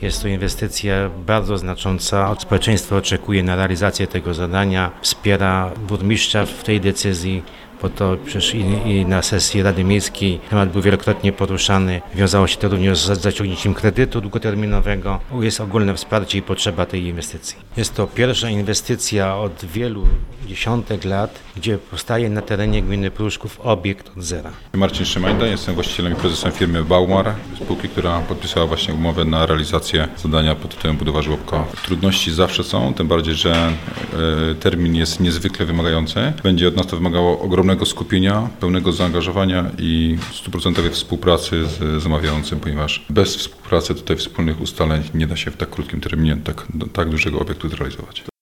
Jest to inwestycja bardzo znacząca. Społeczeństwo oczekuje na realizację tego zadania. Wspiera burmistrza w tej decyzji, bo to przecież i na sesji Rady Miejskiej temat był wielokrotnie poruszany. Wiązało się to również z zaciągnięciem kredytu długoterminowego. Jest ogólne wsparcie i potrzeba tej inwestycji. Jest to pierwsza inwestycja od wielu dziesiątek lat, gdzie powstaje na terenie gminy Pruszków obiekt od zera. Marcin Szymajda, jestem właścicielem i prezesem firmy Baumar, spółki, która podpisała właśnie umowę na realizację zadania pod tytułem budowa żłobka. Trudności zawsze są, tym bardziej, że termin jest niezwykle wymagający. Będzie od nas to wymagało ogromnego skupienia, pełnego zaangażowania i 100% współpracy z zamawiającym, ponieważ bez współpracy tutaj wspólnych ustaleń nie da się w tak krótkim terminie tak dużego obiektu zrealizować.